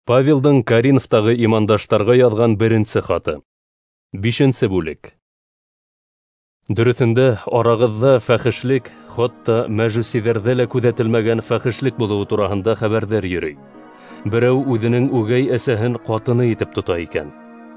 Павелдың Каринфтағы имандаштарға яҙған беренсе хаты. 5-нче бүлек. Дөрөҫөндә, арағыҙҙа фәхешлек, хатта мәжүсиҙәрҙә лә күҙәтелмәгән фәхешлек булыуы тураһында хәбәрҙәр йөрөй. Берәү үҙенең үгәй әсәһен ҡатыны итеп тота икән.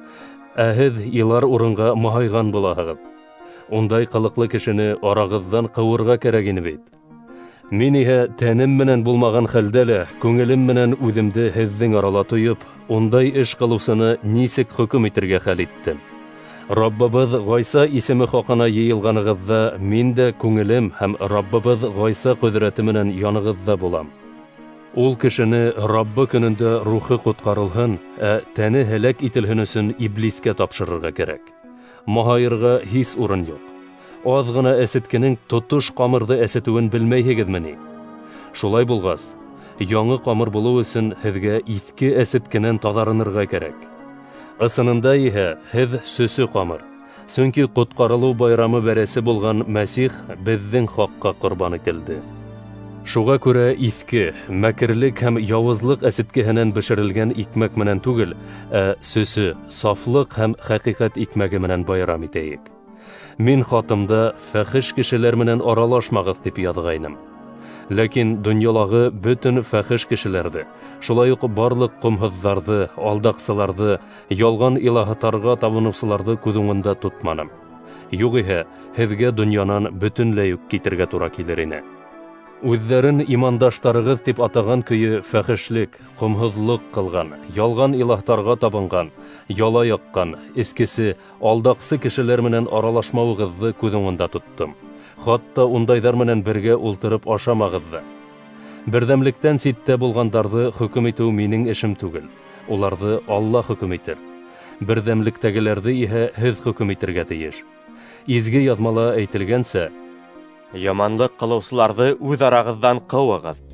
Ә һеҙ илар урынға маһайған булаһығыҙ. Ундай ҡылыҡлы кешене арағыҙҙан ҡыуырға кәрәк ине бит. Мин иһә тәнем менән булмаған хәлдә лә, күңелем менән үҙемде һеҙҙең арала тойоп, ундай эш ҡылыусыны нисек хөкөм итергә хәл иттем. Раббыбыҙ Ғайса исеме хаҡына йыйылғанығыҙҙа, мин дә күңелем һәм Раббыбыҙ Ғайса ҡөҙрәте менән янығыҙҙа булам. Ул кешене Раббы көнөндә рухы ҡотҡарылһын, ә тәне һәләк ителһен өсөн иблискә тапшырырға кәрәк. Маһайырға һис урын юҡ. Аҙ ғына әсеткенең тотош ҡамырҙы әсетеүен белмәйһегеҙме ни? Шулай булғас, яңы ҡамыр булыу өсөн һеҙгә иҫке әсеткенән таҙарынырға кәрәк. Ысынында иһә һеҙ сөсө ҡамыр. Сөнки ҡотҡарылыу байрамы бәрәсе булған Мәсих беҙҙең хаҡҡа ҡорбан ителде. Шуға күрә иҫке, мәкерлек һәм яуызлыҡ әсеткеһенән бешерелгән икмәк менән түгел, ә сөсө, сафлыҡ һәм хәҡиҡәт икмәге менән байрам итәйек. Мин хатымда фәхеш кешеләр менән аралашмағыҙ тип яҙғайным. Ләкин донъялағы бөтөн фәхеш кешеләрҙе, шулай уҡ барлыҡ ҡомһоҙҙарҙы, алдаҡсыларҙы, ялған илаһтарға табыныусыларҙы күҙ уңында тотманым. Юғиһә, һеҙгә донъянан бөтөнләй үк китергә тура килер ине. Үҙҙәрен имандаштарығыҙ тип атаған көйө фәхешлек, ҡомһоҙлоҡ ҡылған, ялған илаһтарға табынған, яла яҡҡан, эскесе, алдаҡсы кешеләр менән аралашмауығыҙҙы күҙ уңында тоттом. Хатта ундайҙар менән бергә ултырып ашамағыҙ ҙа. Берҙәмлектән ситтә булғандарҙы хөкөм итеү минең эшем түгел. Уларҙы Алла хөкөм итер. Берҙәмлектәгеләрҙе иһә һеҙ хөкөм итергә тейеш. Изге яҙмала әйтелгәнсә, яманлыҡ ҡылыусыларҙы үҙ арағыҙҙан ҡыуығыҙ.